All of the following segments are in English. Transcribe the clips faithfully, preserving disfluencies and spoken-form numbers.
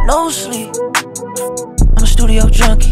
no sleep. I'm a studio junkie.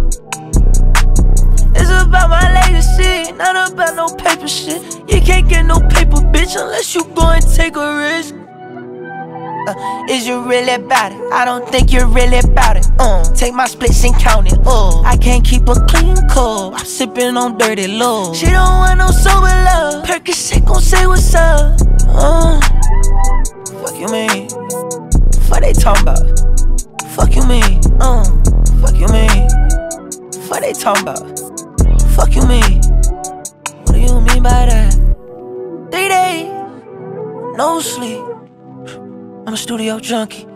It's about my legacy, not about no paper shit. You can't get no paper, bitch, unless you go and take a risk. Uh, is you really about it? I don't think you're really about it. Uh, take my splits and count it. Uh, I can't keep a clean cup. I'm sipping on dirty love. She don't want no sober love. Percocet gon' say what's up. Uh, fuck you mean? Fuck they talking about? Fuck you mean? Uh, fuck you mean? Fuck they talking about? Fuck you mean? What do you mean by that? Three days, no sleep. I'm a studio junkie.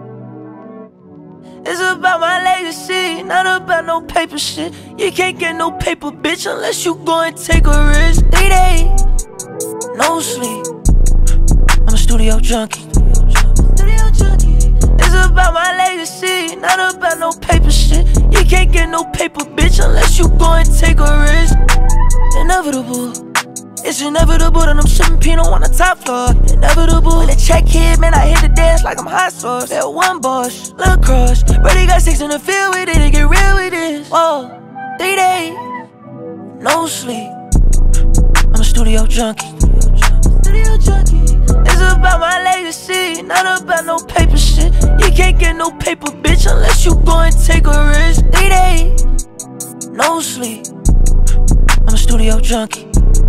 It's about my legacy, not about no paper shit. You can't get no paper, bitch, unless you go and take a risk. Three days, no sleep. I'm a studio junkie. Studio junkie. It's about my legacy, not about no paper shit. You can't get no paper, bitch, unless you go and take a risk. Inevitable. It's inevitable that I'm sipping Pinot on the top floor. Inevitable. When the check hit, man, I hit the dance like I'm hot sauce. Felt one boss, lacrosse. Brady got six in the field with it, to get real with this. Whoa, three days, no sleep. I'm a studio junkie. Studio junkie. It's about my legacy, not about no paper shit. You can't get no paper, bitch, unless you go and take a risk. Three days, no sleep. I'm a studio junkie.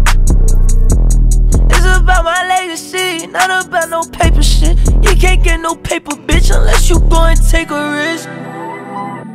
It's about my legacy, not about no paper shit. You can't get no paper, bitch, unless you go and take a risk.